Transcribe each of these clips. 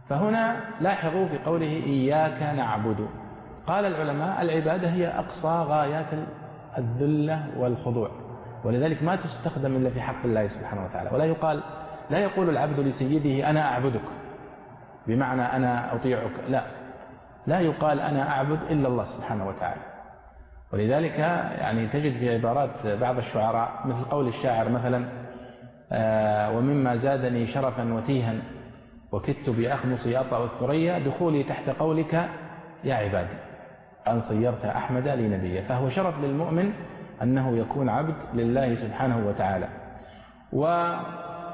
فهنا لاحظوا في قوله إياك نعبد، قال العلماء العبادة هي أقصى غايات الذلة والخضوع، ولذلك ما تستخدم إلا في حق الله سبحانه وتعالى. لا يقول العبد لسيده أنا أعبدك بمعنى أنا أطيعك، لا يقال أنا أعبد إلا الله سبحانه وتعالى. ولذلك يعني تجد في عبارات بعض الشعراء مثل قول الشاعر مثلا ومما زادني شرفا وتيها وكدت بأخمصي أطأ الثريا دخولي تحت قولك يا عبادي أن صيرت أحمد لي نبيا. فهو شرف للمؤمن أنه يكون عبد لله سبحانه وتعالى. وقد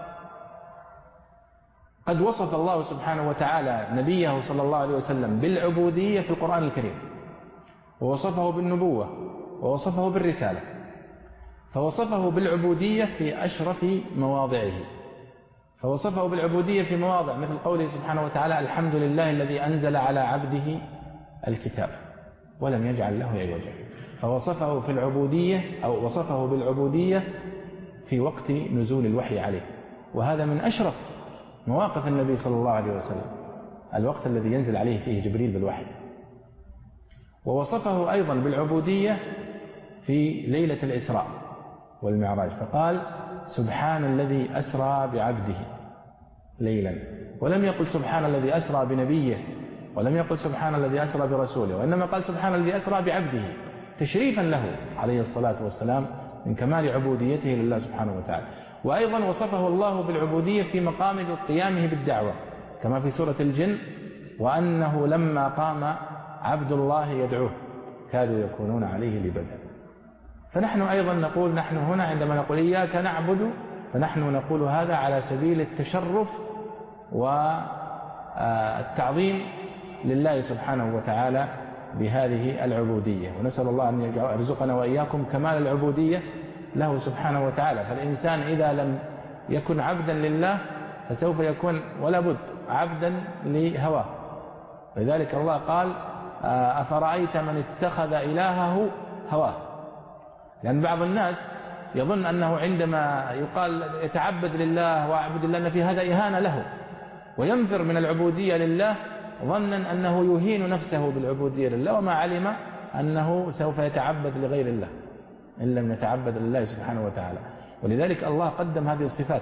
وصف الله سبحانه وتعالى نبيه صلى الله عليه وسلم بالعبودية في القرآن الكريم، ووصفه بالنبوة، ووصفه بالرسالة. فوصفه بالعبودية في أشرف مواضعه، فوصفه بالعبودية في مواضع مثل قوله سبحانه وتعالى الحمد لله الذي أنزل على عبده الكتاب ولم يجعل له عوجا. فوصفه في العبودية أو وصفه بالعبودية في وقت نزول الوحي عليه، وهذا من أشرف مواقف النبي صلى الله عليه وسلم، الوقت الذي ينزل عليه فيه جبريل بالوحي. ووصفه أيضا بالعبودية في ليلة الإسراء والمعراج، فقال سبحان الذي أسرى بعبده ليلا، ولم يقل سبحان الذي أسرى بنبيه، ولم يقل سبحان الذي أسرى برسوله، وإنما قال سبحان الذي أسرى بعبده تشريفا له عليه الصلاة والسلام من كمال عبوديته لله سبحانه وتعالى. وأيضا وصفه الله بالعبودية في مقام قيامه بالدعوة كما في سورة الجن وأنه لما قام عبد الله يدعوه كادوا يكونون عليه لبدا. فنحن أيضا نقول نحن هنا عندما نقول إياك نعبد فنحن نقول هذا على سبيل التشرف والتعظيم لله سبحانه وتعالى بهذه العبودية، ونسأل الله أن يرزقنا وإياكم كمال العبودية له سبحانه وتعالى. فالإنسان إذا لم يكن عبدا لله فسوف يكون ولا بد عبدا لهواه. لذلك الله قال أفرأيت من اتخذ إلهه هواه، لأن بعض الناس يظن أنه عندما يقال يتعبد لله وأعبد الله أن في هذا إهانة له، وينفر من العبودية لله ظنا أنه يهين نفسه بالعبودية لله، وما علم أنه سوف يتعبد لغير الله إن لم يتعبد لله سبحانه وتعالى. ولذلك الله قدم هذه الصفات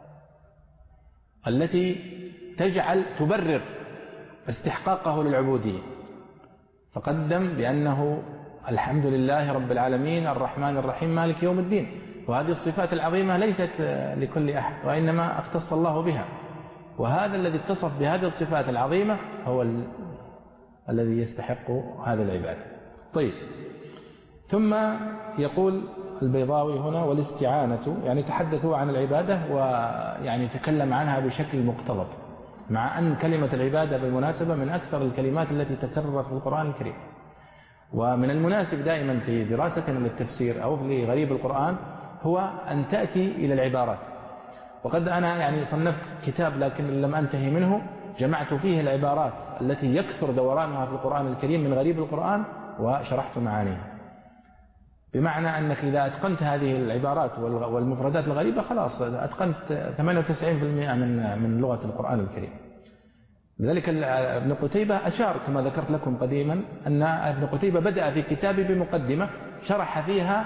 التي تجعل تبرر استحقاقه للعبودية، فقدم بأنه الحمد لله رب العالمين الرحمن الرحيم مالك يوم الدين، وهذه الصفات العظيمة ليست لكل أحد وإنما اختص الله بها، وهذا الذي اتصف بهذه الصفات العظيمة هو الذي يستحق هذا العبادة. طيب، ثم يقول البيضاوي هنا والاستعانة، يعني تحدثوا عن العبادة ويعني تكلم عنها بشكل مقتضب، مع أن كلمة العبادة بالمناسبة من أكثر الكلمات التي تكررت في القرآن الكريم. ومن المناسب دائما في دراستنا للتفسير أو في غريب القرآن هو أن تأتي إلى العبارات. وقد أنا يعني صنفت كتاب لكن لم أنتهي منه، جمعت فيه العبارات التي يكثر دورانها في القرآن الكريم من غريب القرآن وشرحت معانيها، بمعنى أنك إذا أتقنت هذه العبارات والمفردات الغريبة خلاص أتقنت 98% من لغة القرآن الكريم. لذلك ابن قتيبة أشار كما ذكرت لكم قديما أن ابن قتيبة بدأ في كتابه بمقدمة شرح فيها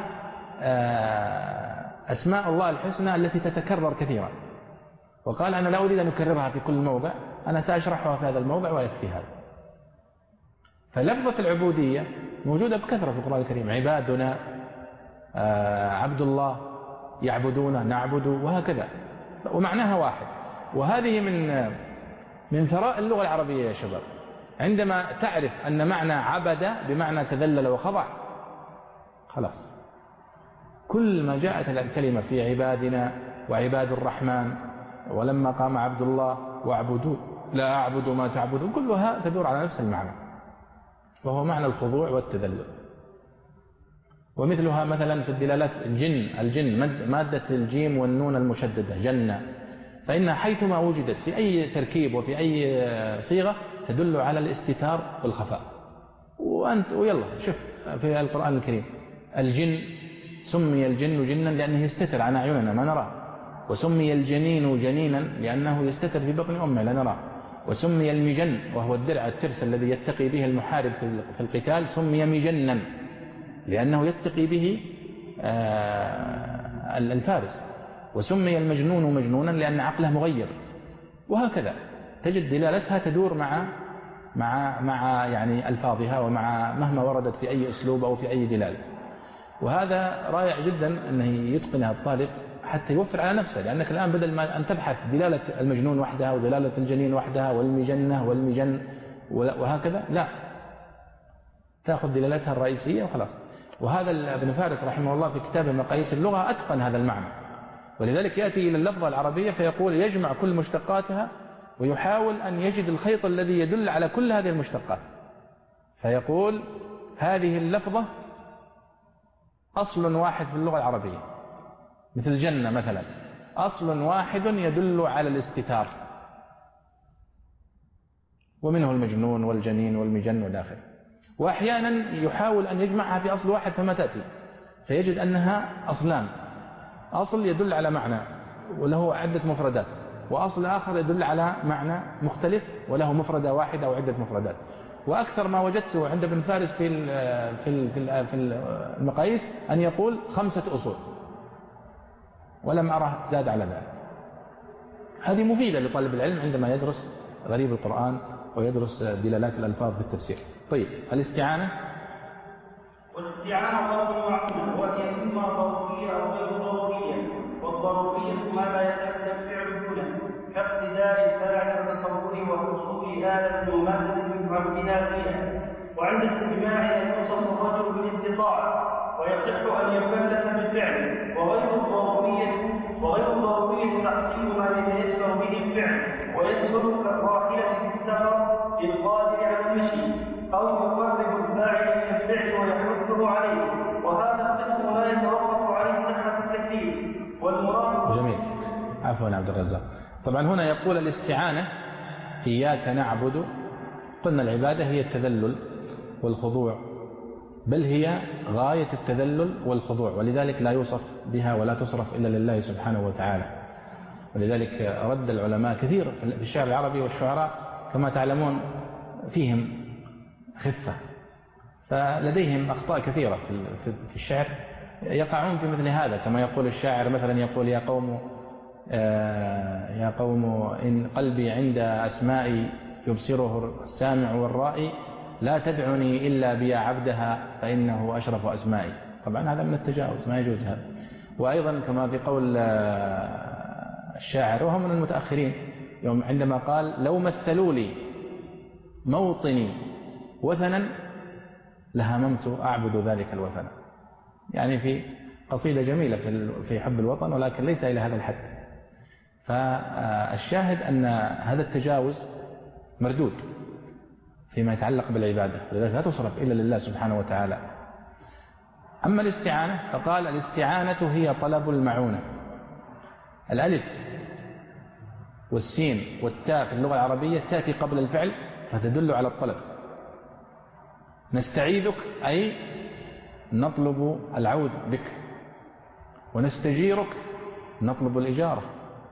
أسماء الله الحسنى التي تتكرر كثيرا، وقال أنا لا أريد أن أكررها في كل موضع، أنا سأشرحها في هذا الموضع ويكفي هذا. فلفظة العبودية موجودة بكثرة في القرآن الكريم، عبادنا، عبد الله، يعبدون، نعبد، وهكذا، ومعناها واحد. وهذه من ثراء اللغة العربية يا شباب، عندما تعرف أن معنى عبد بمعنى تذلل وخضع خلاص، كل ما جاءت الكلمة في عبادنا وعباد الرحمن ولما قام عبد الله واعبدوا لا أعبد ما تعبدون كلها تدور على نفس المعنى، وهو معنى الخضوع والتذلل. ومثلها مثلا في الدلالات الجن مادة الجيم والنون المشددة جنة، فإنها حيثما وجدت في أي تركيب وفي أي صيغة تدل على الاستتار والخفاء. ويلا شوف في القرآن الكريم الجن سمي الجن جنا لأنه يستتر عن أعيننا ما نراه، وسمي الجنين جنينا لأنه يستتر في بطن أمه لا نراه، وسمي المجن وهو الدرع الترس الذي يتقي به المحارب في القتال سمي مجنا لأنه يتقي به الفارس. وسمي المجنون مجنونا لأن عقله مغير. وهكذا تجد دلالتها تدور مع يعني ألفاظها ومع مهما وردت في أي أسلوب أو في أي دلالة. وهذا رائع جدا أنه يتقنها الطالب حتى يوفر على نفسه، لأنك الآن بدل ما أن تبحث دلالة المجنون وحدها ودلالة الجنين وحدها والمجنة والمجن وهكذا، لا، تأخذ دلالتها الرئيسية وخلاص. وهذا ابن فارس رحمه الله في كتابه مقاييس اللغة أتقن هذا المعنى، ولذلك يأتي إلى اللفظة العربية فيقول يجمع كل مشتقاتها ويحاول أن يجد الخيط الذي يدل على كل هذه المشتقات، فيقول هذه اللفظة أصل واحد في اللغة العربية، مثل جنة مثلا أصل واحد يدل على الاستتار، ومنه المجنون والجنين والمجن والآخر. وأحيانا يحاول أن يجمعها في أصل واحد فما تأتي، فيجد أنها أصلان، أصل يدل على معنى وله عدة مفردات، وأصل آخر يدل على معنى مختلف وله مفردة واحدة أو عدة مفردات. وأكثر ما وجدته عند ابن فارس في المقاييس أن يقول 5 أصول، ولم أره زاد على ذلك. هذه مفيدة لطالب العلم عندما يدرس غريب القرآن ويدرس دلالات الألفاظ في التفسير. طيب، الاستعانة. والاستعانة ضرب معقول، وهي إما ضرورية أو غير ضرورية. والضرورية ما لا يتأتى الفعل دونه، كاقتداء الفاعل وتصوره وحصول آلة ومادة وابتداء فيها. وعند الاجتماع يوصف الرجل بالاستطاعة ويصح أن يكلف بالفعل. وغير الضرورية تحصيل ما يتيسر به الفعل، ويسر كالراحلة في السفر للقادر على المشي، أو يقرب الفاعل من الفعل ويحثه عليه. وهذا القسم لا يتوقف عليه صحة التكليف. والمراد. جميل، عفوا عبد الرزاق. طبعا هنا يقول الاستعانة إياك نعبد، قلنا العبادة هي التذلل والخضوع، بل هي غاية التذلل والخضوع، ولذلك لا يوصف بها ولا تصرف إلا لله سبحانه وتعالى. ولذلك رد العلماء كثير في الشعر العربي، والشعراء كما تعلمون فيهم خفة، فلديهم أخطاء كثيرة في الشعر، يقعون في مثل هذا. كما يقول الشاعر مثلا، يقول يا قوم إن قلبي عند أسمائي يبصره السامع والرائي، لا تدعني إلا بيا عبدها فإنه أشرف أسمائي. طبعا هذا من التجاوز، ما يجوز هذا. وأيضا كما في قول الشاعر وهو من المتأخرين عندما قال لو مثلوا لي موطني وثنا لهممت أعبد ذلك الوثن، يعني في قصيدة جميلة في حب الوطن، ولكن ليس إلى هذا الحد. فالشاهد أن هذا التجاوز مردود فيما يتعلق بالعبادة، لذلك لا تصرف إلا لله سبحانه وتعالى. أما الاستعانة فقال الاستعانة هي طلب المعونة. الألف والسين والتاء في اللغة العربية تأتي قبل الفعل فتدل على الطلب. نستعيذك أي نطلب العوذ بك، ونستجيرك نطلب الإجارة،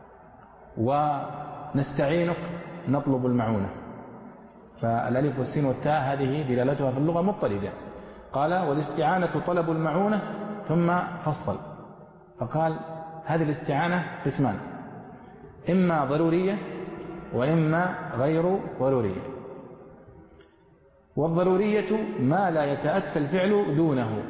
ونستعينك نطلب المعونة. فالألف والسين والتاء هذه دلالتها في اللغة مضطردة. قال والاستعانة طلب المعونة، ثم فصل فقال هذه الاستعانة قسمان، إما ضرورية وإما غير ضرورية. والضرورية ما لا يتأتى الفعل دونه،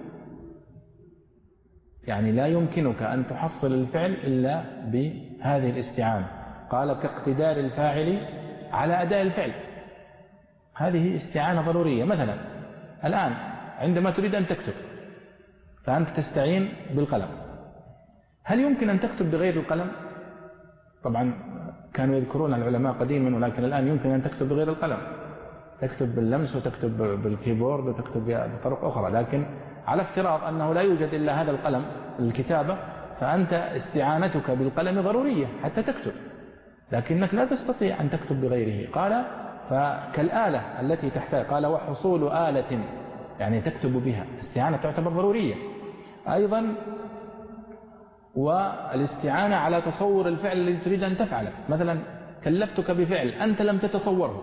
يعني لا يمكنك أن تحصل الفعل إلا بهذه الاستعانة. قال كاقتدار الفاعل على أداء الفعل، هذه استعانة ضرورية. مثلا الآن عندما تريد أن تكتب فأنت تستعين بالقلم، هل يمكن أن تكتب بغير القلم؟ طبعا كانوا يذكرون العلماء قديما، ولكن الآن يمكن أن تكتب بغير القلم، تكتب باللمس وتكتب بالكيبورد وتكتب بطرق أخرى، لكن على افتراض أنه لا يوجد إلا هذا القلم للكتابة، فأنت استعانتك بالقلم ضرورية حتى تكتب، لكنك لا تستطيع أن تكتب بغيره. قال فكالآلة التي تحتاج، قال وحصول آلة يعني تكتب بها، استعانة تعتبر ضرورية أيضا. والاستعانة على تصور الفعل الذي تريد أن تفعله، مثلا كلفتك بفعل أنت لم تتصوره.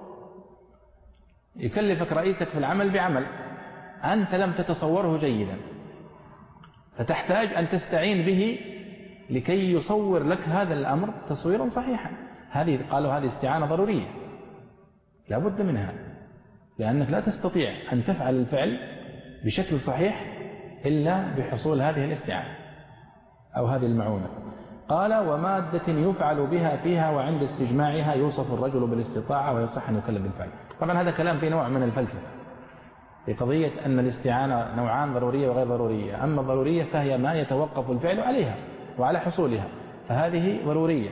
يكلفك رئيسك في العمل بعمل أنت لم تتصوره جيدا، فتحتاج أن تستعين به لكي يصور لك هذا الأمر تصويرا صحيحا. قالوا هذه استعانة ضرورية لا بد منها، لأنك لا تستطيع أن تفعل الفعل بشكل صحيح إلا بحصول هذه الاستعانة أو هذه المعونة. قال ومادة يفعل بها فيها وعند استجماعها يوصف الرجل بالاستطاعة ويصح أن يكلف بالفعل. طبعا هذا كلام في نوع من الفلسفة في قضية أن الاستعانة نوعان، ضرورية وغير ضرورية. أما الضرورية فهي ما يتوقف الفعل عليها وعلى حصولها، فهذه ضرورية.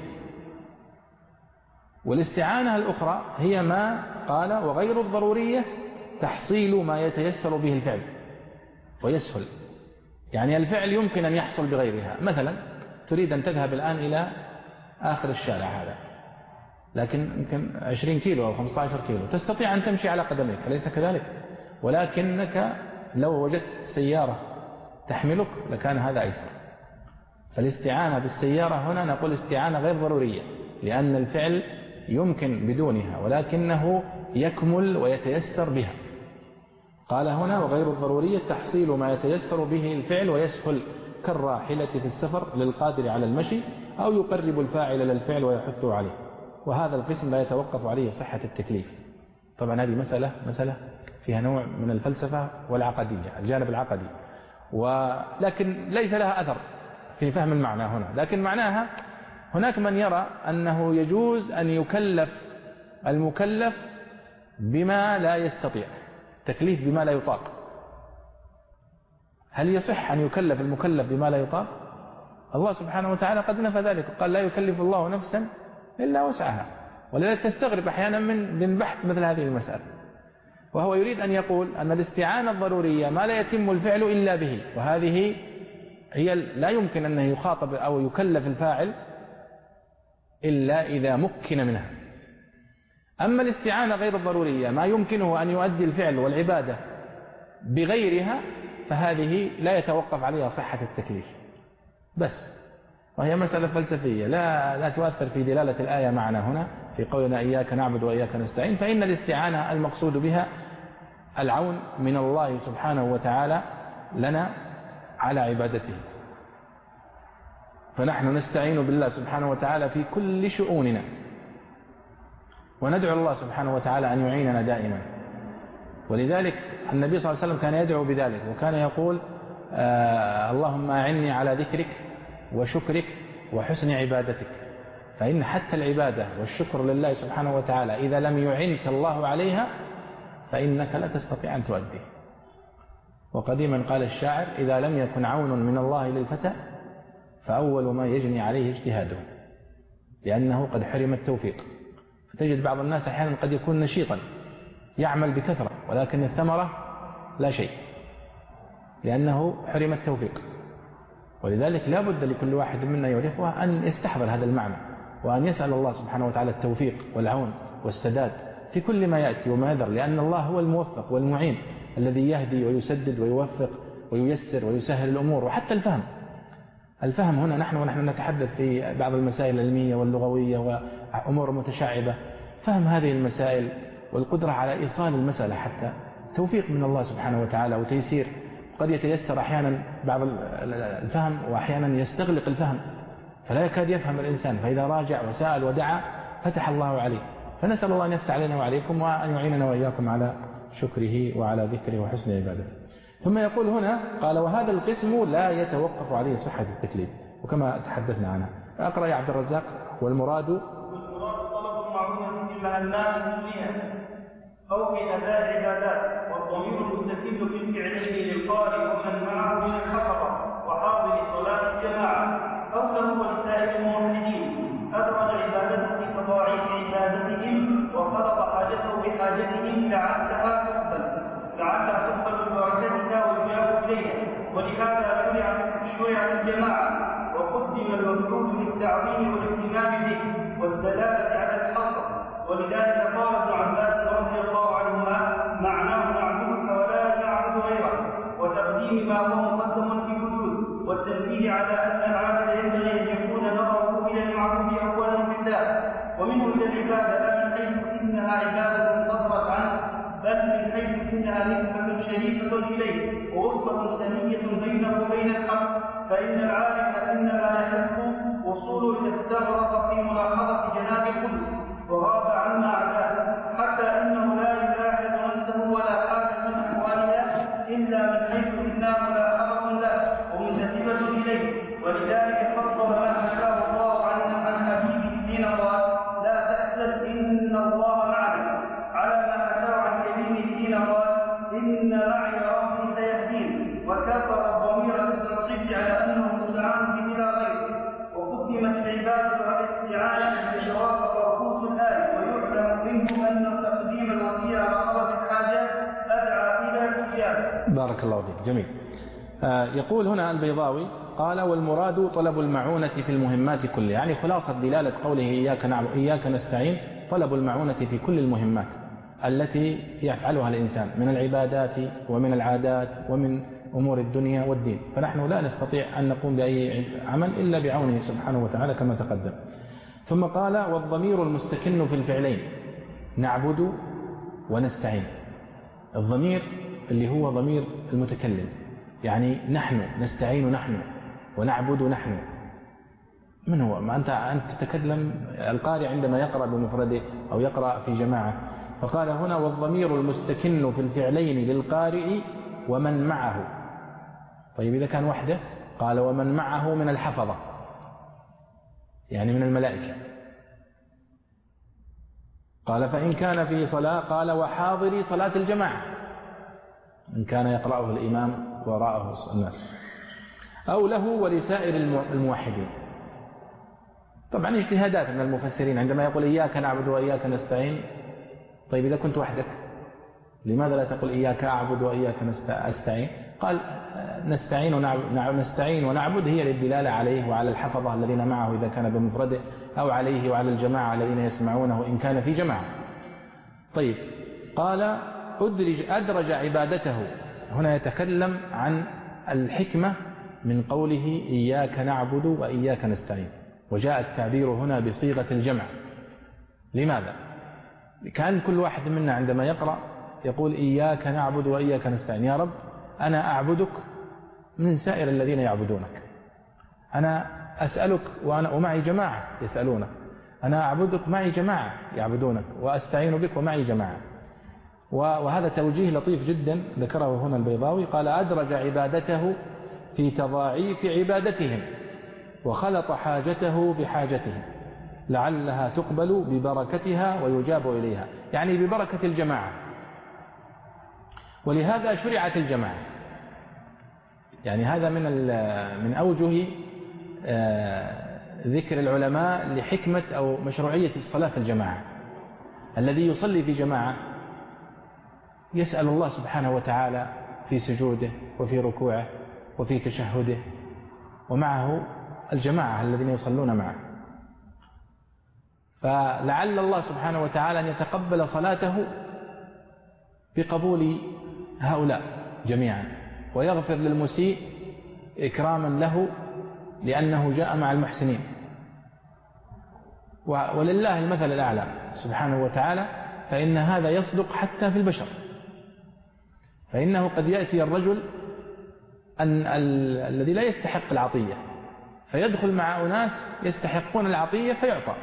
والاستعانة الأخرى هي ما قال وغير الضرورية تحصيل ما يتيسر به الفعل ويسهل، يعني الفعل يمكن أن يحصل بغيرها. مثلا تريد أن تذهب الآن إلى آخر الشارع هذا، لكن يمكن 20 كيلو أو 15 كيلو، تستطيع أن تمشي على قدميك أليس كذلك؟ ولكنك لو وجدت سيارة تحملك لكان هذا أيسر. فالاستعانة بالسيارة هنا نقول استعانة غير ضرورية، لأن الفعل يمكن بدونها ولكنه يكمل ويتيسر بها. قال هنا وغير الضرورية تحصيل ما يتيسر به الفعل ويسهل، كالراحلة في السفر للقادر على المشي، أو يقرب الفاعل للفعل ويحثه عليه. وهذا القسم لا يتوقف عليه صحة التكليف. طبعا هذه مسألة فيها نوع من الفلسفة والعقدية، الجانب العقدي، ولكن ليس لها أثر في فهم المعنى هنا. لكن معناها هناك من يرى أنه يجوز أن يكلف المكلف بما لا يستطيع، تكليف بما لا يطاق. هل يصح أن يكلف المكلف بما لا يطاق؟ الله سبحانه وتعالى قد نفى ذلك، قال لا يكلف الله نفسا إلا وسعها. ولذلك تستغرب أحيانا من بحث مثل هذه المسألة، وهو يريد أن يقول أن الاستعانة الضرورية ما لا يتم الفعل إلا به، وهذه هي لا يمكن أنه يخاطب أو يكلف الفاعل إلا إذا مكن منها. أما الاستعانة غير الضرورية ما يمكنه أن يؤدي الفعل والعبادة بغيرها، فهذه لا يتوقف عليها صحة التكليف بس، وهي مسألة فلسفية لا تؤثر في دلالة الآية معنا هنا في قولنا إياك نعبد وإياك نستعين. فإن الاستعانة المقصود بها العون من الله سبحانه وتعالى لنا على عبادته، فنحن نستعين بالله سبحانه وتعالى في كل شؤوننا، وندعو الله سبحانه وتعالى أن يعيننا دائما. ولذلك النبي صلى الله عليه وسلم كان يدعو بذلك، وكان يقول اللهم أعني على ذكرك وشكرك وحسن عبادتك. فإن حتى العبادة والشكر لله سبحانه وتعالى إذا لم يعنك الله عليها فإنك لا تستطيع أن تؤديه. وقديما قال الشاعر إذا لم يكن عون من الله للفتى فأول ما يجني عليه اجتهاده، لأنه قد حرم التوفيق. فتجد بعض الناس أحيانا قد يكون نشيطا يعمل بكثرة ولكن الثمرة لا شيء، لأنه حرم التوفيق. ولذلك لا بد لكل واحد منا يعرفها أن يستحضر هذا المعنى، وأن يسأل الله سبحانه وتعالى التوفيق والعون والسداد في كل ما يأتي وما يذر، لأن الله هو الموفق والمعين الذي يهدي ويسدد ويوفق وييسر ويسهل الأمور. وحتى الفهم هنا نحن نتحدث في بعض المسائل العلمية واللغوية وأمور متشعبة، فهم هذه المسائل والقدرة على إيصال المسألة حتى توفيق من الله سبحانه وتعالى وتيسير. قد يتيسر أحيانا بعض الفهم وأحيانا يستغلق الفهم فلا يكاد يفهم الإنسان، فإذا راجع وسأل ودعا فتح الله عليه. فنسأل الله أن يفتح علينا وعليكم وأن يعيننا وإياكم على شكره وعلى ذكره وحسن عبادته. ثم يقول هنا قال وهذا القسم لا يتوقف عليه صحة التكليف، وكما تحدثنا عنها. أقرأ يا عبد الرزاق. والمراد طلب المعروف فيما الناس فيها أو في أداء عبادات، والضمير المستفيد من فعله للقارئ ومن معه من الحفظة وحاضر صلاة الجماعة أو له ولسائر الموحدين أدرج عبادته في تضاعيف عبادتهم وخلط حاجته بحاجتهم لعلها تقبل ببركتها ويجاب إليها. ولهذا شرعت الجماعة وقدم المفعول للتعظيم والاهتمام به والدلالة على الحصر. ولذلك قال ابن عباس رضي الله عنهما معناه نعبدك ولا نعبد غيرك، وتقديم ما هو مقدم في الوجود، والتنبيه على أن العبد ينبغي أن يكون نظره إلى المعبود أولا في الله. ومنه إنها عبادة صدرت عنه، بل من حيث إنها نسبة شريفة إليه ووصلة سنية بينه وبين الحق. فإن العارف إنما يحب وصوله إذا استغرق في ملاحظة جناب القدس وغاب عما عداه، حتى إنه لا يلاحظ نفسه ولا حاجة من أحوالها إلا من حيث إنها ملاحظة له ومنتسبة إليه. ولذلك فضل ما حكاه الله عن حبيب الدين قال: لا تحزن إن الله معنا، على ما حكاه عن كريم الدين قال: إن معي ربي سيهدين. وكفر الضمير بالتنصيب على أنه مستعان بلا غيره، وقدمت العبادة على الاستعانة بالإشراف ورخوص الآية. ويعلم منه أن تقديم الوصية على طلب الحاجات أدعى إلى الإجابة. بارك الله فيك. جميل. يقول هنا البيضاوي قال: والمراد طلب المعونة في المهمات كلها، يعني خلاصة دلالة قوله إياك نعبد إياك نستعين طلب المعونة في كل المهمات التي يفعلها الإنسان من العبادات ومن العادات ومن أمور الدنيا والدين. فنحن لا نستطيع أن نقوم بأي عمل إلا بعونه سبحانه وتعالى كما تقدم. ثم قال: والضمير المستكن في الفعلين نعبد ونستعين. الضمير اللي هو ضمير المتكلم، يعني نحن نستعين نحن ونعبد نحن. من هو؟ ما أنت تتكلم القارئ عندما يقرأ بمفرده أو يقرأ في جماعة. فقال هنا: والضمير المستكن في الفعلين للقارئ ومن معه. طيب إذا كان وحده قال: ومن معه من الحفظة، يعني من الملائكة. قال: فإن كان في صلاة قال: وحاضري صلاة الجماعة، إن كان يقرأه الإمام وراءه الناس، أو له ولسائر الموحدين. طبعا اجتهادات من المفسرين عندما يقول إياك نعبد وإياك نستعين. طيب إذا كنت وحدك لماذا لا تقول إياك أعبد وإياك أستعين؟ قال: نستعين ونعبد هي للدلالة عليه وعلى الحفظة الذين معه إذا كان بمفرده، أو عليه وعلى الجماعة الذين يسمعونه إن كان في جماعة. طيب قال: أدرج عبادته. هنا يتكلم عن الحكمة من قوله إياك نعبد وإياك نستعين، وجاء التعبير هنا بصيغة الجمع. لماذا؟ كان كل واحد منا عندما يقرأ يقول إياك نعبد وإياك نستعين، يا رب أنا أعبدك من سائر الذين يعبدونك، أنا أسألك ومعي جماعة يسألونك، أنا أعبدك معي جماعة يعبدونك، وأستعين بك ومعي جماعة. وهذا توجيه لطيف جدا ذكره هنا البيضاوي. قال: أدرج عبادته في تضاعيف عبادتهم وخلط حاجته بحاجتهم لعلها تقبل ببركتها ويجاب إليها، يعني ببركة الجماعة. ولهذا شرعت الجماعة. يعني هذا من أوجه ذكر العلماء لحكمة أو مشروعية الصلاة في الجماعة. الذي يصلي في جماعة يسأل الله سبحانه وتعالى في سجوده وفي ركوعه وفي تشهده، ومعه الجماعة الذين يصلون معه. فلعل الله سبحانه وتعالى أن يتقبل صلاته بقبول هؤلاء جميعا، ويغفر للمسيء إكراما له لأنه جاء مع المحسنين. ولله المثل الأعلى سبحانه وتعالى. فإن هذا يصدق حتى في البشر، فإنه قد يأتي الرجل الذي لا يستحق العطية فيدخل مع أناس يستحقون العطية فيعطى.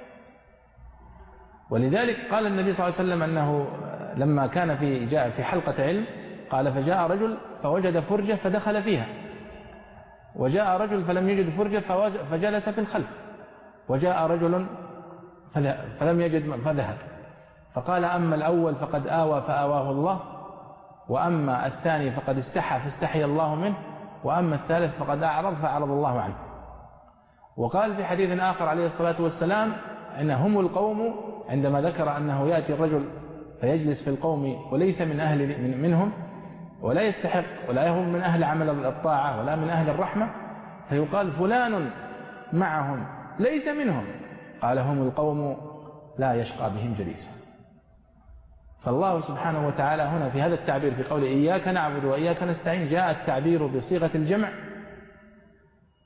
ولذلك قال النبي صلى الله عليه وسلم أنه لما كان جاء في حلقة علم قال: فجاء رجل فوجد فرجة فدخل فيها، وجاء رجل فلم يجد فرجة فجلس في الخلف، وجاء رجل فلم يجد فذهب. فقال: أما الأول فقد آوى فآواه الله، وأما الثاني فقد استحى فاستحي الله منه، وأما الثالث فقد أعرض فأعرض الله عنه. وقال في حديث آخر عليه الصلاة والسلام: إن هم القوم، عندما ذكر أنه يأتي الرجل فيجلس في القوم وليس منهم ولا يستحق ولا هو من أهل عمل الطاعة ولا من أهل الرحمة، فيقال: فلان معهم ليس منهم. قال: هم القوم لا يشقى بهم جليسهم. فالله سبحانه وتعالى هنا في هذا التعبير في قول إياك نعبد وإياك نستعين جاء التعبير بصيغة الجمع،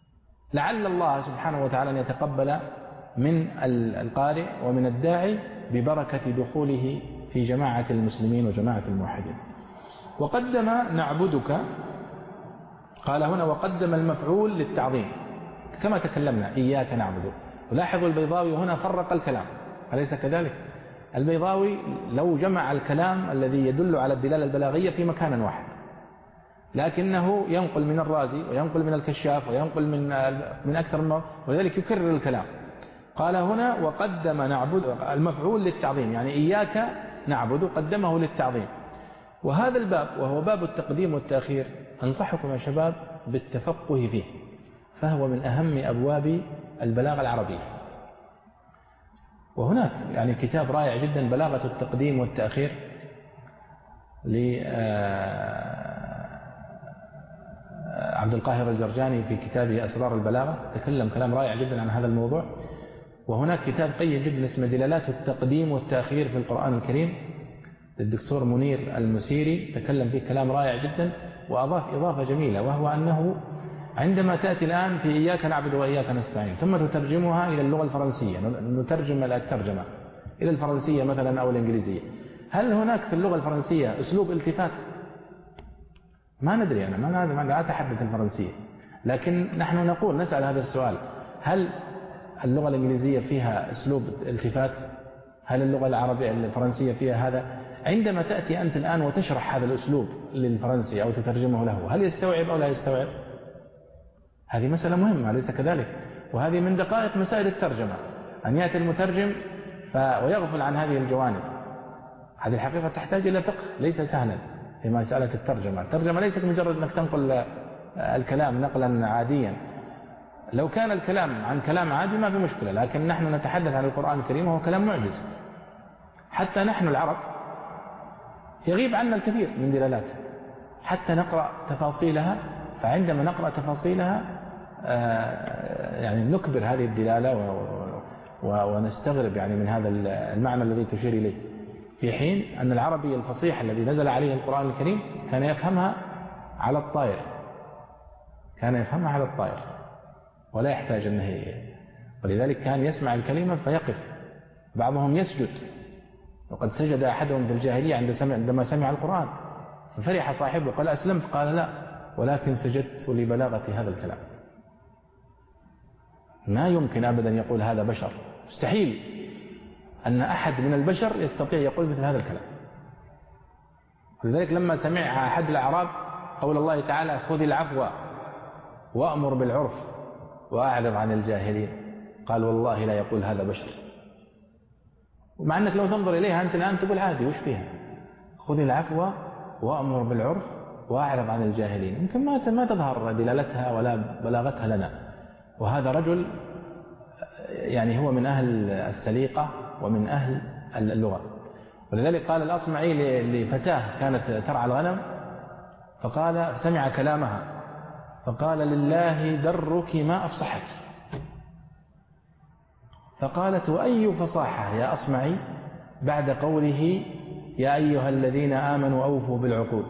لعل الله سبحانه وتعالى أن يتقبل من القارئ ومن الداعي ببركة دخوله في جماعة المسلمين وجماعة الموحدين. وقدم نعبدك، قال هنا وقدم المفعول للتعظيم كما تكلمنا إياك نعبد. ولاحظوا البيضاوي هنا فرق الكلام، أليس كذلك؟ البيضاوي لو جمع الكلام الذي يدل على الدلالة البلاغية في مكان واحد، لكنه ينقل من الرازي وينقل من الكشاف وينقل من أكثر من، ولذلك يكرر الكلام. قال هنا وقدم نعبد المفعول للتعظيم، يعني إياك نعبد قدمه للتعظيم. وهذا الباب وهو باب التقديم والتأخير أنصحكم يا شباب بالتفقه فيه، فهو من أهم أبواب البلاغة العربية. وهناك يعني كتاب رائع جدا بلاغة التقديم والتأخير لعبد القاهر الجرجاني في كتابه أسرار البلاغة، تكلم كلام رائع جدا عن هذا الموضوع. وهناك كتاب قيم جدا اسمه دلالات التقديم والتأخير في القرآن الكريم للدكتور منير المسيري، تكلم فيه كلام رائع جدا، وأضاف إضافة جميلة، وهو أنه عندما تأتي الآن في إياك نعبد وإياك نستعين ثم تترجمها إلى اللغة الفرنسية، نترجم الترجمة إلى الفرنسية مثلا أو الإنجليزية، هل هناك في اللغة الفرنسية أسلوب التفات؟ ما ندري، أنا ما أتحدث الفرنسية، لكن نحن نقول نسأل هذا السؤال: هل اللغة الإنجليزية فيها أسلوب التفات؟ هل اللغة العربية الفرنسية فيها هذا؟ عندما تأتي أنت الآن وتشرح هذا الأسلوب للفرنسي أو تترجمه له، هل يستوعب أو لا يستوعب؟ هذه مسألة مهمة، أليس كذلك؟ وهذه من دقائق مسائل الترجمة، أن يأتي المترجم ويغفل عن هذه الجوانب. هذه الحقيقة تحتاج إلى فقه ليس سهلا في مسألة الترجمة. الترجمة ليست مجرد أنك تنقل الكلام نقلا عاديا، لو كان الكلام عن كلام عادي ما في مشكلة، لكن نحن نتحدث عن القرآن الكريم وهو كلام معجز، حتى نحن العرب يغيب عنا الكثير من دلالاته حتى نقرأ تفاصيلها. فعندما نقرأ تفاصيلها يعني نكبر هذه الدلالة ونستغرب يعني من هذا المعنى الذي تشير إليه، في حين أن العربي الفصيح الذي نزل عليه القرآن الكريم كان يفهمها على الطائر، كان يفهمها على الطائر ولا يحتاج أنه، ولذلك كان يسمع الكلمة فيقف، بعضهم يسجد، وقد سجد أحدهم في الجاهلية عندما سمع القرآن، ففرح صاحبه قال أسلمت، قال لا ولكن سجدت لبلاغة هذا الكلام. ما يمكن أبدا يقول هذا بشر، مستحيل أن أحد من البشر يستطيع يقول مثل هذا الكلام. لذلك لما سمع أحد الأعراب قول الله تعالى خذ العفو وأمر بالعرف وأعرض عن الجاهلين، قال والله لا يقول هذا بشر. ومع أنك لو تنظر إليها أنت الآن تقول عادي، وش فيها؟ خذ العفو وأمر بالعرف وأعرض عن الجاهلين، يمكن ما تظهر دلالتها ولا بلاغتها لنا. وهذا رجل يعني هو من أهل السليقة ومن أهل اللغة. ولذلك قال الأصمعي لفتاة كانت ترعى الغنم، فقال سمع كلامها فقال لله درك ما أفصحك، فقالت وأي فصاحة يا أصمعي بعد قوله يا أيها الذين آمنوا أوفوا بالعقود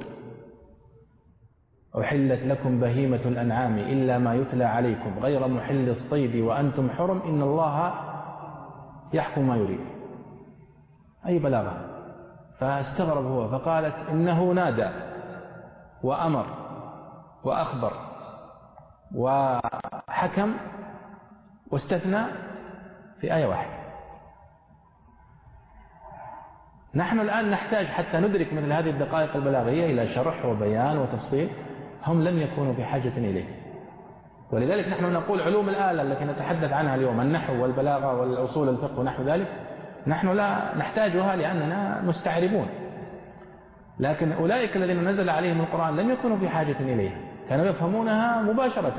أحلت لكم بهيمة الأنعام إلا ما يتلى عليكم غير محل الصيد وأنتم حرم إن الله يحكم ما يريد. أي بلاغة. فاستغرب هو فقالت إنه نادى وأمر وأخبر وحكم واستثنى في آية واحدة. نحن الآن نحتاج حتى ندرك مثل هذه الدقائق البلاغية إلى شرح وبيان وتفصيل، هم لم يكونوا بحاجة إليه. ولذلك نحن نقول علوم الآلة التي نتحدث عنها اليوم، النحو والبلاغة والأصول الفقه ونحو ذلك، نحن لا نحتاجها لأننا مستعربون، لكن أولئك الذين نزل عليهم القرآن لم يكونوا في حاجة إليها، كانوا يفهمونها مباشرة،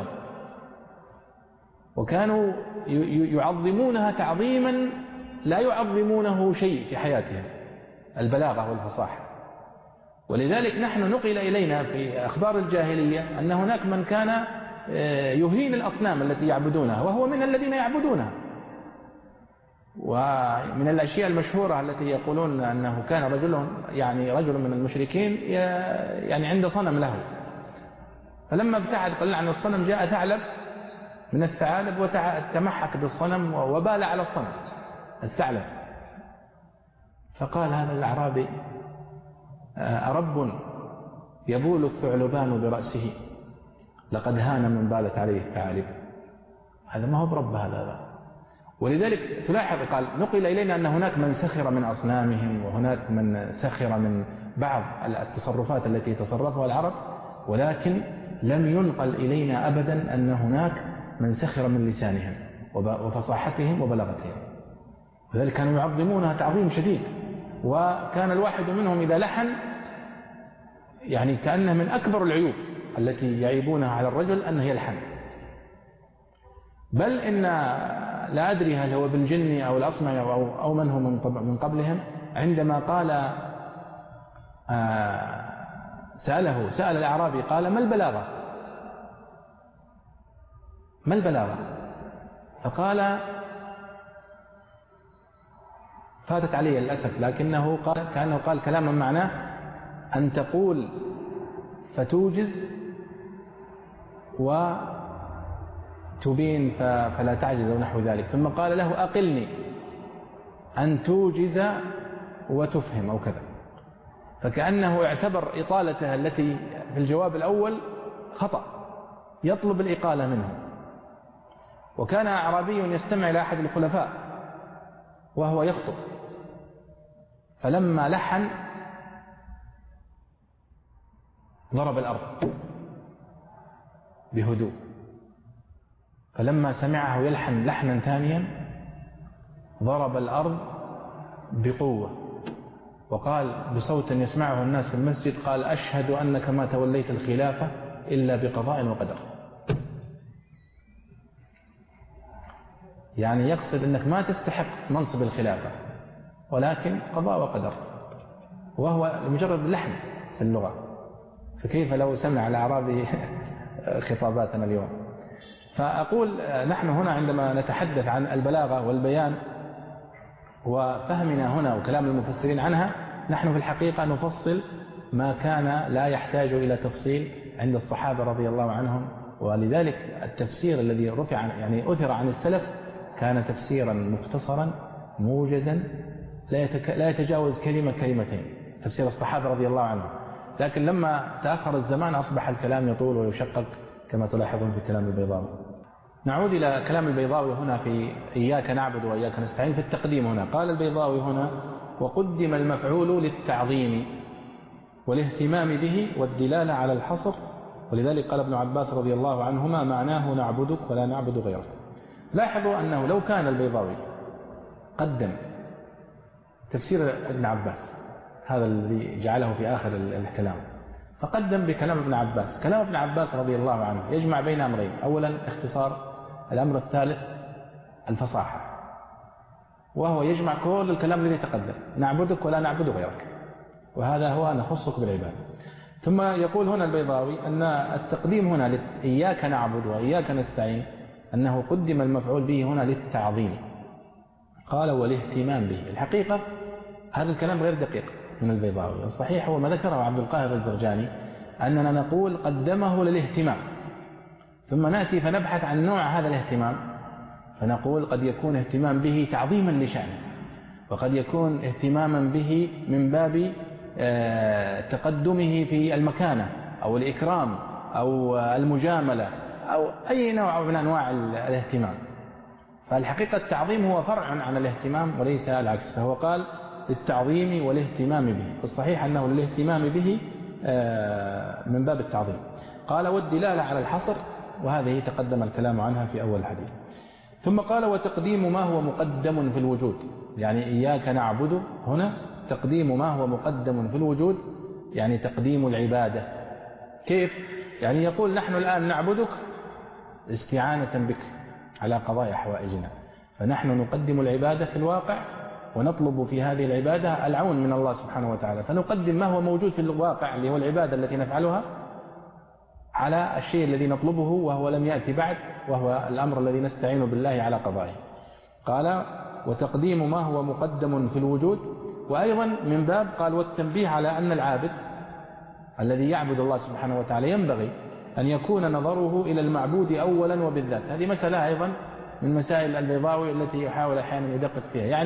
وكانوا يعظمونها تعظيما لا يعظمونه شيء في حياتهم، البلاغة والفصاحة. ولذلك نحن نقل إلينا في أخبار الجاهلية أن هناك من كان يهين الأصنام التي يعبدونها، وهو من الذين يعبدونها. ومن الأشياء المشهورة التي يقولون أنه كان رجل من المشركين يعني عنده صنم له، فلما ابتعد قليلا عن الصنم جاء ثعلب من الثعالب وتمحك بالصنم وبال على الصنم الثعلب، فقال هذا الأعرابي: أرب يبول الثعلبان برأسه لقد هان من بالت عليه الثعالب. هذا ما هو برب هذا. ولذلك تلاحظ قال: نقل إلينا أن هناك من سخر من أصنامهم، وهناك من سخر من بعض التصرفات التي تصرفها العرب، ولكن لم ينقل إلينا أبدا أن هناك من سخر من لسانهم وفصاحتهم وبلاغتهم. لذلك كانوا يعظمونها تعظيم شديد، وكان الواحد منهم إذا لحن يعني كأنه من أكبر العيوب التي يعيبونها على الرجل أنه يلحن. بل إن لا أدري هل هو ابن جني أو الأصمعي أو من هو من قبلهم، عندما قال سأل الأعرابي قال: ما البلاغة؟ ما البلاغة؟ فقال: فاتت علي للأسف، لكنه كأنه قال كلاما معناه أن تقول فتوجز وتبين فلا تعجز أو نحو ذلك. ثم قال له: أقلني، أن توجز وتفهم أو كذا. فكأنه اعتبر إطالته التي في الجواب الأول خطأ، يطلب الإقالة منه. وكان أعرابي يستمع إلى أحد الخلفاء وهو يخطب، فلما لحن ضرب الأرض بهدوء، فلما سمعه يلحن لحنا ثانيا ضرب الأرض بقوة، وقال بصوت يسمعه الناس في المسجد: قال: أشهد أنك ما توليت الخلافة إلا بقضاء وقدر. يعني يقصد أنك ما تستحق منصب الخلافة، ولكن قضاء وقدر، وهو مجرد لحن في اللغة. فكيف لو سمع الأعرابي خطاباتنا اليوم؟ فأقول نحن هنا عندما نتحدث عن البلاغة والبيان وفهمنا هنا وكلام المفسرين عنها، نحن في الحقيقة نفصل ما كان لا يحتاج إلى تفصيل عند الصحابة رضي الله عنهم. ولذلك التفسير الذي رفع يعني أثر عن السلف كان تفسيرا مختصرا موجزا لا يتجاوز كلمتين، تفسير الصحابة رضي الله عنهم. لكن لما تأخر الزمان أصبح الكلام يطول ويشقق كما تلاحظون في كلام البيضاوي. نعود إلى كلام البيضاوي هنا في إياك نعبد وإياك نستعين في التقديم. هنا قال البيضاوي هنا: وقدم المفعول للتعظيم والاهتمام به والدلالة على الحصر، ولذلك قال ابن عباس رضي الله عنهما: معناه نعبدك ولا نعبد غيرك. لاحظوا أنه لو كان البيضاوي قدم تفسير ابن عباس، هذا الذي جعله في آخر الكلام، فقدم بكلام ابن عباس. كلام ابن عباس رضي الله عنه يجمع بين أمرين: أولا اختصار، الأمر الثالث الفصاحة، وهو يجمع كل الكلام الذي تقدم: نعبدك ولا نعبد غيرك، وهذا هو نخصك بالعبادة. ثم يقول هنا البيضاوي أن التقديم هنا إياك نعبد وإياك نستعين أنه قدم المفعول به هنا للتعظيم. قال: والاهتمام به. الحقيقة هذا الكلام غير دقيق من البيضاوي. الصحيح هو ما ذكره عبد القاهر الجرجاني، أننا نقول قدمه للاهتمام، ثم نأتي فنبحث عن نوع هذا الاهتمام، فنقول قد يكون اهتمام به تعظيما لشأنه، وقد يكون اهتماما به من باب تقدمه في المكانة أو الإكرام أو المجاملة أو أي نوع من أنواع الاهتمام. فالحقيقة التعظيم هو فرع عن الاهتمام وليس العكس. فهو قال للتعظيم والاهتمام به، الصحيح أنه للاهتمام به من باب التعظيم. قال: والدلالة على الحصر، وهذه تقدم الكلام عنها في أول الحديث. ثم قال: وتقديم ما هو مقدم في الوجود، يعني إياك نعبد هنا تقديم ما هو مقدم في الوجود، يعني تقديم العبادة. كيف؟ يعني يقول نحن الآن نعبدك استعانة بك على قضاء حوائجنا، فنحن نقدم العبادة في الواقع ونطلب في هذه العبادة العون من الله سبحانه وتعالى، فنقدم ما هو موجود في الواقع اللي هو العبادة التي نفعلها على الشيء الذي نطلبه وهو لم يأتي بعد، وهو الأمر الذي نستعين بالله على قضائه. قال: وتقديم ما هو مقدم في الوجود. وأيضا من باب قال: والتنبيه على أن العابد الذي يعبد الله سبحانه وتعالى ينبغي أن يكون نظره إلى المعبود أولا وبالذات. هذه مسألة أيضا من مسائل البيضاوي التي يحاول أحيانا يدقق فيها، يعني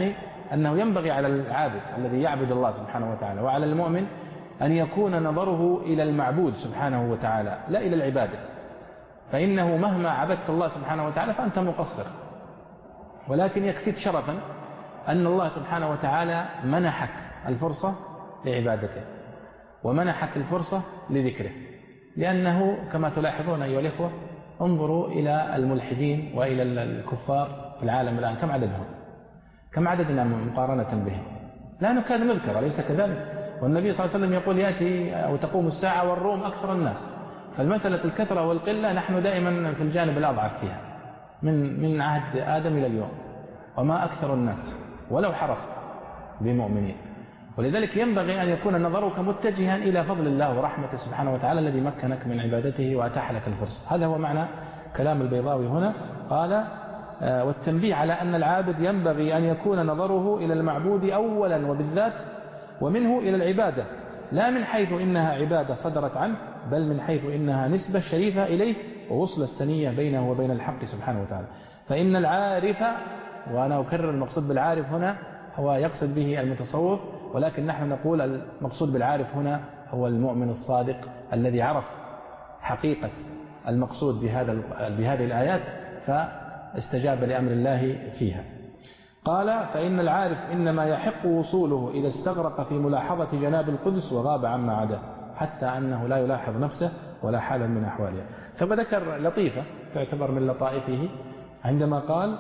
أنه ينبغي على العابد الذي يعبد الله سبحانه وتعالى وعلى المؤمن أن يكون نظره إلى المعبود سبحانه وتعالى لا إلى العبادة، فإنه مهما عبدت الله سبحانه وتعالى فأنت مقصر، ولكن يكفيك شرفا أن الله سبحانه وتعالى منحك الفرصة لعبادته ومنحك الفرصة لذكره. لأنه كما تلاحظون أيها الإخوة، انظروا إلى الملحدين وإلى الكفار في العالم الآن، كم عددنا مقارنة بهم؟ لا نكاد نذكر، أليس كذلك؟ والنبي صلى الله عليه وسلم يقول يأتي أو تقوم الساعة والروم أكثر الناس. فالمسألة الكثرة والقلة نحن دائما في الجانب الأضعف فيها من عهد آدم إلى اليوم، وما أكثر الناس ولو حرصت بمؤمنين. ولذلك ينبغي أن يكون نظرك متجها إلى فضل الله ورحمته سبحانه وتعالى الذي مكنك من عبادته وأتاح لك الفرصة. هذا هو معنى كلام البيضاوي هنا. قال والتنبيه على أن العابد ينبغي أن يكون نظره إلى المعبود أولا وبالذات، ومنه إلى العبادة، لا من حيث إنها عبادة صدرت عنه، بل من حيث إنها نسبة شريفة إليه ووصل السنية بينه وبين الحق سبحانه وتعالى. فإن العارف، وأنا أكرر المقصود بالعارف هنا هو يقصد به المتصوف، ولكن نحن نقول المقصود بالعارف هنا هو المؤمن الصادق الذي عرف حقيقة المقصود بهذه الآيات فاستجاب لأمر الله فيها. قال فإن العارف إنما يحق وصوله إذا استغرق في ملاحظة جناب القدس وغاب عما عداه، حتى أنه لا يلاحظ نفسه ولا حالا من أحوالها. ثم ذكر لطيفة تعتبر من لطائفه عندما قال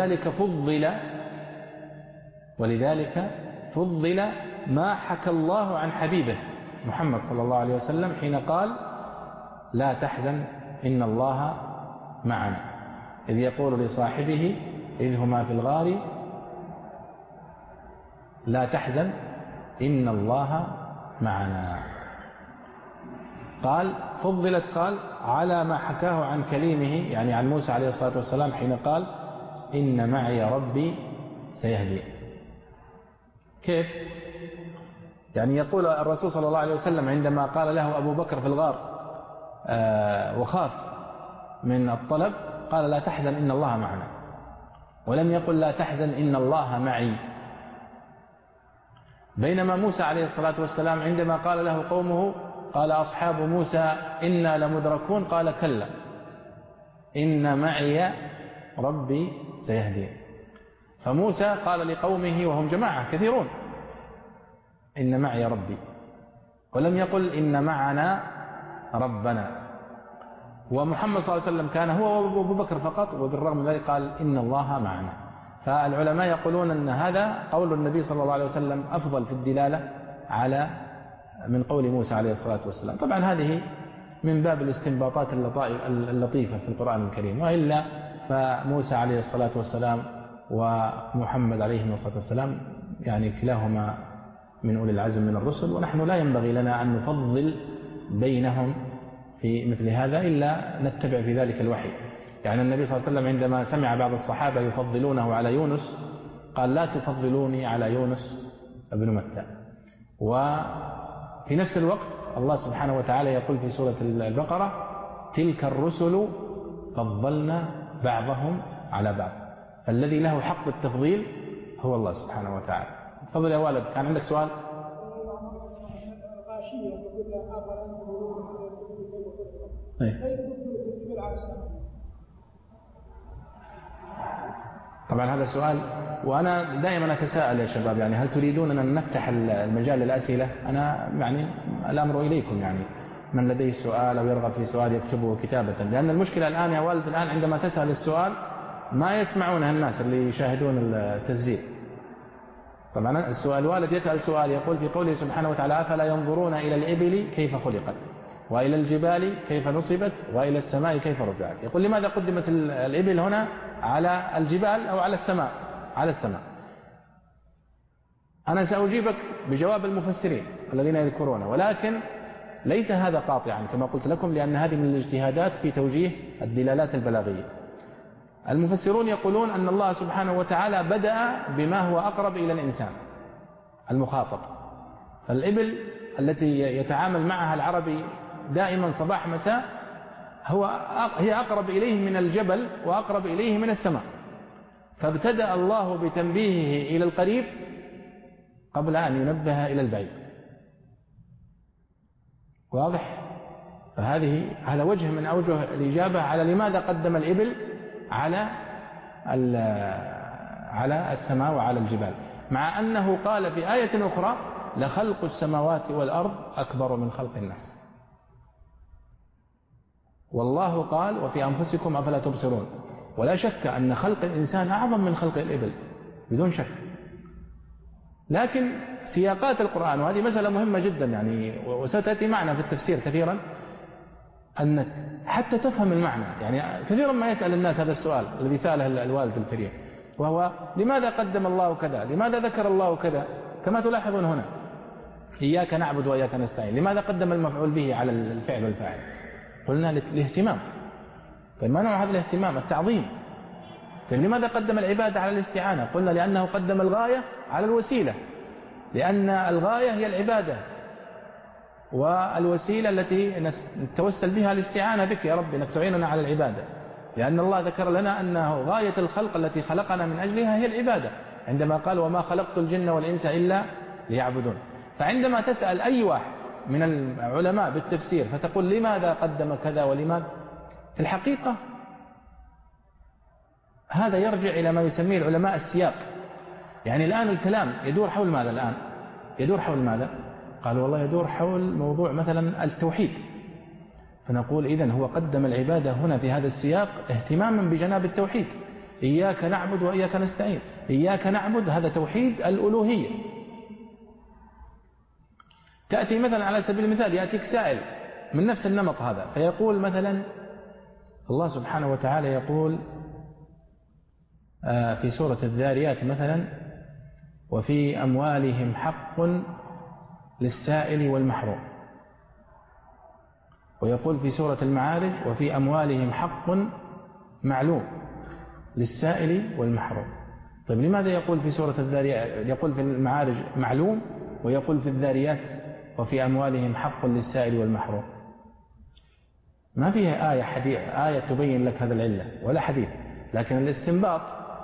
ولذلك فضل ما حكى الله عن حبيبه محمد صلى الله عليه وسلم حين قال لا تحزن إن الله معنا، إذ يقول لصاحبه إذ هما في الغار لا تحزن إن الله معنا. قال فضلت قال على ما حكاه عن كليمه، يعني عن موسى عليه الصلاة والسلام حين قال إن معي ربي سيهدي. كيف؟ يعني يقول الرسول صلى الله عليه وسلم عندما قال له أبو بكر في الغار وخاف من الطلب قال لا تحزن إن الله معنا، ولم يقل لا تحزن إن الله معي. بينما موسى عليه الصلاة والسلام عندما قال له قومه قال أصحاب موسى إنا لمدركون قال كلا إن معي ربي سيهدين. فموسى قال لقومه وهم جماعة كثيرون إن معي ربي، ولم يقل إن معنا ربنا. ومحمد صلى الله عليه وسلم كان هو وأبو بكر فقط، وبالرغم من ذلك قال إن الله معنا. فالعلماء يقولون أن هذا قول النبي صلى الله عليه وسلم أفضل في الدلالة على من قول موسى عليه الصلاة والسلام. طبعا هذه من باب الاستنباطات اللطيفة في القرآن الكريم، وإلا فموسى عليه الصلاة والسلام ومحمد عليه الصلاة والسلام يعني كلاهما من أولي العزم من الرسل، ونحن لا ينبغي لنا أن نفضل بينهم في مثل هذا إلا نتبع في ذلك الوحي. يعني النبي صلى الله عليه وسلم عندما سمع بعض الصحابة يفضلونه على يونس قال لا تفضلوني على يونس ابن متى. وفي نفس الوقت الله سبحانه وتعالى يقول في سورة البقرة تلك الرسل فضلنا بعضهم على بعض، فالذي له حق التفضيل هو الله سبحانه وتعالى. تفضل يا والد، كان عندك سؤال؟ طبعا هذا سؤال، وأنا دائما أتساءل يا شباب، يعني هل تريدون أن نفتح المجال للأسئلة؟ أنا يعني الأمر إليكم، يعني من لديه سؤال أو يرغب في سؤال يكتبه كتابة، لأن المشكلة الآن يا والد الآن عندما تسأل السؤال ما يسمعونها الناس اللي يشاهدون التسجيل. طبعا السؤال الوالد يسأل سؤال يقول في قوله سبحانه وتعالى أفلا ينظرون إلى الإبل كيف خلقت وإلى الجبال كيف نصبت وإلى السماء كيف رفعت. يقول لماذا قدمت الإبل هنا على الجبال أو على السماء؟ على السماء. أنا سأجيبك بجواب المفسرين الذين يذكرون، ولكن ليس هذا قاطعا كما قلت لكم، لأن هذه من الاجتهادات في توجيه الدلالات البلاغية. المفسرون يقولون أن الله سبحانه وتعالى بدأ بما هو أقرب إلى الإنسان المخاطب، فالإبل التي يتعامل معها العربي دائما صباح مساء هي أقرب إليه من الجبل وأقرب إليه من السماء. فابتدأ الله بتنبيهه إلى القريب قبل أن ينبه إلى البعيد. واضح؟ هذا وجه من أوجه الإجابة على لماذا قدم الإبل على السماء وعلى الجبال، مع أنه قال في آية أخرى لخلق السماوات والأرض أكبر من خلق الناس، والله قال وفي أنفسكم أفلا تبصرون. ولا شك أن خلق الإنسان أعظم من خلق الإبل بدون شك، لكن سياقات القرآن، وهذه مسألة مهمة جدا يعني وستأتي معنا في التفسير كثيرا، أنك حتى تفهم المعنى. يعني كثيرا ما يسأل الناس هذا السؤال الذي سأله الوالد الكريم، وهو لماذا قدم الله كذا، لماذا ذكر الله كذا، كما تلاحظون هنا إياك نعبد وإياك نستعين، لماذا قدم المفعول به على الفعل والفاعل؟ قلنا الاهتمام. طيب ما نوع هذا الاهتمام؟ التعظيم. طيب لماذا قدم العبادة على الاستعانة؟ قلنا لأنه قدم الغاية على الوسيلة، لأن الغاية هي العبادة والوسيلة التي نتوسل بها الاستعانة بك يا رب أنك تعيننا على العبادة، لأن الله ذكر لنا أنه غاية الخلق التي خلقنا من أجلها هي العبادة عندما قال وما خلقت الجن والإنس إلا ليعبدون. فعندما تسأل أي واحد من العلماء بالتفسير فتقول لماذا قدم كذا ولماذا، في الحقيقة هذا يرجع إلى ما يسميه العلماء السياق. يعني الآن الكلام يدور حول ماذا؟ الآن يدور حول ماذا؟ قالوا والله يدور حول موضوع مثلا التوحيد، فنقول إذن هو قدم العبادة هنا في هذا السياق اهتماما بجناب التوحيد، إياك نعبد وإياك نستعين. إياك نعبد هذا توحيد الألوهية. تأتي مثلا على سبيل المثال يأتيك سائل من نفس النمط هذا فيقول مثلا الله سبحانه وتعالى يقول في سورة الذاريات مثلا وفي أموالهم حق للسائل والمحروم، ويقول في سورة المعارج وفي أموالهم حق معلوم للسائل والمحروم. طيب لماذا يقول في سورة الذاريات يقول في المعارج معلوم ويقول في الذاريات وفي أموالهم حق للسائل والمحروم؟ ما فيها آية تبين لك هذا العلة ولا حديث، لكن الاستنباط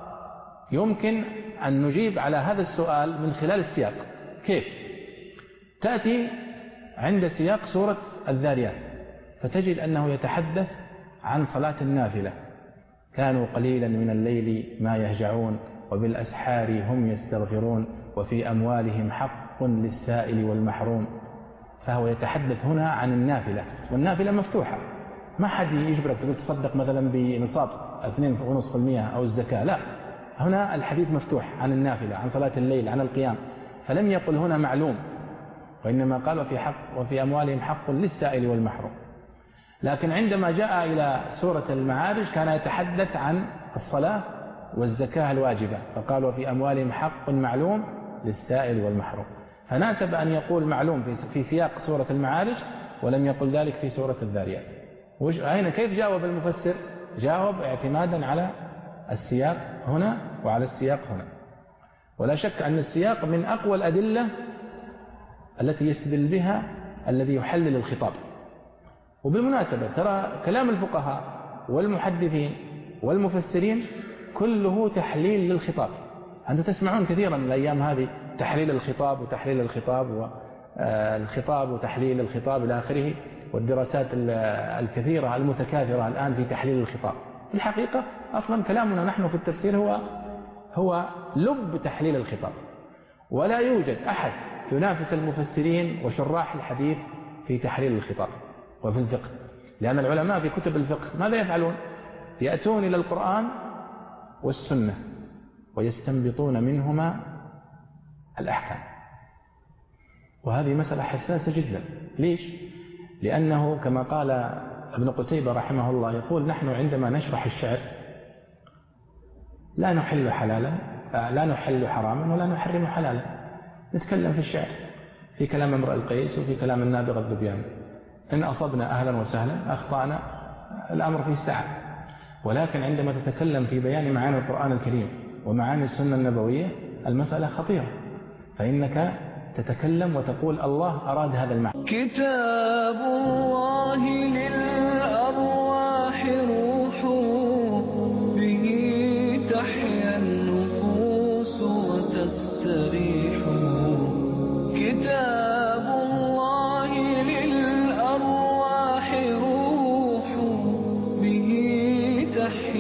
يمكن أن نجيب على هذا السؤال من خلال السياق. كيف؟ تأتي عند سياق سورة الذاريات فتجد أنه يتحدث عن صلاة النافلة، كانوا قليلا من الليل ما يهجعون وبالأسحار هم يستغفرون وفي أموالهم حق للسائل والمحروم. فهو يتحدث هنا عن النافلة، والنافلة مفتوحة، ما حد يجبرك تقول تصدق مثلا بنصاب 2.5% أو الزكاة، لا، هنا الحديث مفتوح عن النافلة، عن صلاة الليل، عن القيام. فلم يقل هنا معلوم، وإنما قال وفي أموالهم حق للسائل والمحروم. لكن عندما جاء إلى سورة المعارج كان يتحدث عن الصلاة والزكاة الواجبة، فقال وفي أموالهم حق معلوم للسائل والمحروم. فناسب أن يقول معلوم في سياق سورة المعارج ولم يقل ذلك في سورة الذاريات. كيف جاوب المفسر؟ جاوب اعتمادا على السياق هنا وعلى السياق هنا. ولا شك أن السياق من أقوى الأدلة التي يستدل بها الذي يحلل الخطاب. وبالمناسبة ترى كلام الفقهاء والمحدثين والمفسرين كله تحليل للخطاب. أنتم تسمعون كثيرا الأيام هذه تحليل الخطاب وتحليل الخطاب والخطاب وتحليل الخطاب إلى آخره، والدراسات الكثيرة المتكاثرة الآن في تحليل الخطاب. في الحقيقة أصلا كلامنا نحن في التفسير هو لب تحليل الخطاب، ولا يوجد أحد ينافس المفسرين وشراح الحديث في تحليل الخطاب وفي الفقه. لأن العلماء في كتب الفقه ماذا يفعلون؟ يأتون إلى القرآن والسنة ويستنبطون منهما الأحكام، وهذه مسألة حساسة جدا. ليش؟ لأنه كما قال ابن قتيبة رحمه الله يقول نحن عندما نشرح الشعر لا نحل حلالا، لا نحل حراما ولا نحرم حلالا، نتكلم في الشعر، في كلام امرئ القيس وفي كلام النابغة الذبيان، إن أصبنا أهلا وسهلا، أخطأنا الأمر فيه السعة. ولكن عندما تتكلم في بيان معاني القرآن الكريم ومعاني السنة النبوية المسألة خطيرة، فإنك تتكلم وتقول الله أراد هذا المعنى. كتاب الله للأرواح روح به تحيا كتاب الله للأرواح روح به تحيا